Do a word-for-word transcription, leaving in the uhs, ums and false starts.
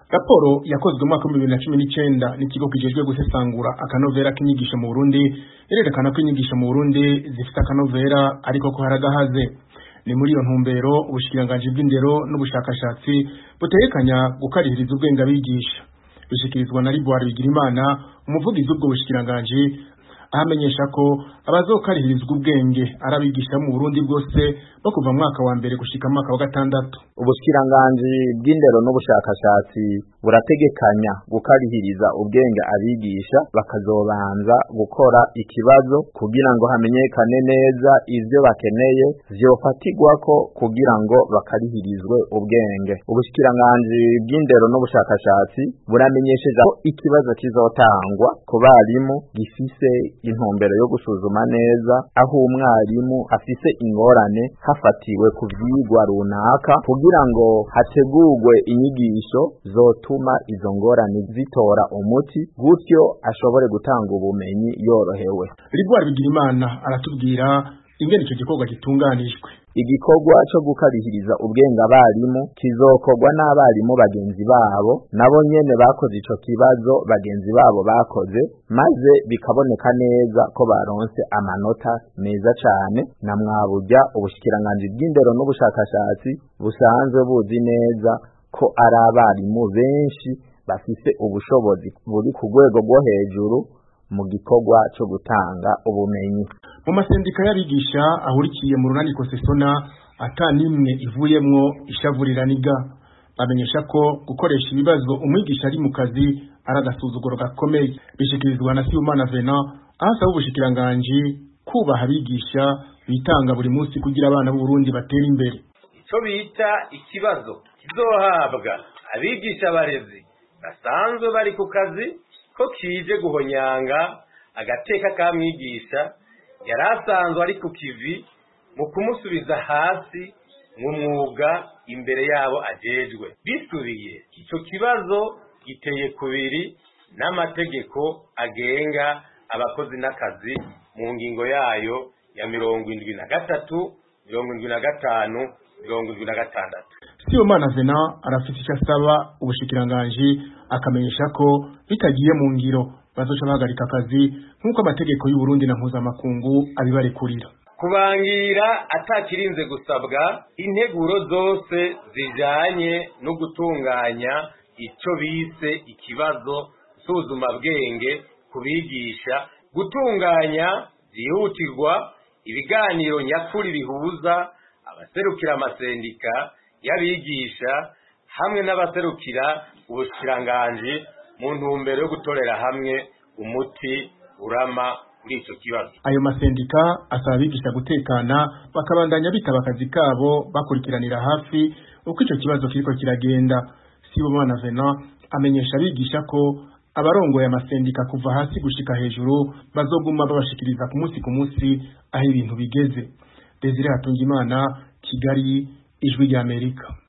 Raporo yakozwe mu mwaka wa bibiri na cumi n'icenda n'ikigo kijejwe gusesangura akanovera k'inyigisho mu Burundi irerekana ko inyigisho mu Burundi zifite akanovera ariko ko haragahaze. Ni muri iyo ntumbero ubushikiranganji bw'indero n'ubushakashatsi butegekanya gukarihiriza ubwenge abigisha. Bishikirizwa na Ribuard Bigirimana, umuvugizi w'ubwo bushikiranganji, ahamenyesha ko abazokarihirizwa ubwenge arabigisha mu Burundi bwose bo kuva mu mwaka wa mbere gushika mu mwaka wa gatandatu. Ubushikiranganji bw'indero n'ubushakashatsi burategekanya gukarihiriza ubwenge abigisha bakazobanza gukora ikibazo kugira ngo hamenyekane neza ivyo bakeneye vyofatirwako kugira ngo bakarihirizwe ubwenge. Ubushikiranganji bw'indero n'ubushakashatsi buramenyesheje ko ikibazo kizotangwa ku barimu gifise intumbero yo gusuzuma neza aho umwarimu afise ingorane hafatiwe ku vyigwa runaka kugira ngo hategurwe inyigisho zotuma izo ngorane zitora umuti gutyo ashobore gutanga ubumenyi yorohewe. Ribuard Bigirimana aratubwira ingene ico gikorwa gitunganijwe. Igikorwa cyo gukarihiriza ubwenge abarimu kizokorwa n'abarimu bagenzi babo nabo nyene bakoze ico kibazo bagenzi babo bakoze maze bikaboneka neza ko baronse amanota meza cane na mwaburya ubushikiranganji bw'indero n'ubushakashatsi busanzwe buzi neza ko ari abarimu benshi bafise ubushobozi buri ku rwego rwo hejuru mu gikorwa cyo gutanga ubumenyi. Mu masendika y'abigisha ahurikiye mu runani Kosesona atanimwe ivuyemwo ishavuriraniga, bamenyesha ko gukoresha ibibazo umwigisha ari mu kazi aragasuzuguro gakomeye. Bishikirizwa na Sibomana Venant, ahasaba ubushikiranganji kubaha abigisha bitanga buri munsi kugira abana b'u Burundi batera imbere. Ico bita ikibazo kizohabwa abigisha barezi basanzwe bari ku kazi ko kije guhonyanga agateka ka mwigisha yarasanzwe ari ku kivi mu kumusubiza hasi mu mwuga imbere yabo ajejwe. Bisubiye ico kibazo giteye kubiri n'amategeko agenga abakozi n'akazi mu ngingo yayo ya mirongo indwi na gatatu, mirongo indwi na gatanu, mirongo indwi na gatandatu. Sibomana Venant arafite icyo asaba ubushikiranganji akamenyesha ko bitagiye mu ngiro bazoca bahagarika akazi nk'uko amategeko y'u Burundi na mpuzamakungu abibarekurira. Kubangira atakirinze gusabwa integuro zose zijanye no gutunganya ico bise ikibazo suzuma bwenge kubigisha, gutunganya byihutirwa ibiganiro nyakuri bihuza abaserukira amasendika y'abigisha hamwe n'abaserukira ubushikiranganji mu ntumbero yo gutorera hamwe umuti urama kuri ico kibazo. Ayo masendika asaba abigisha gutekana bakabandanya bitaba akazi kabo bakurikiranira hafi uko ico kibazo kiriko kiragenda. Sibomana Venant amenyesha abigisha ko abarongoye amasendika kuva hasi gushika hejuru bazoguma babashikiriza ku munsi ku munsi aho ibintu bigeze. Desire Hatungimana, Kigali, Ijwi ry'Amerika.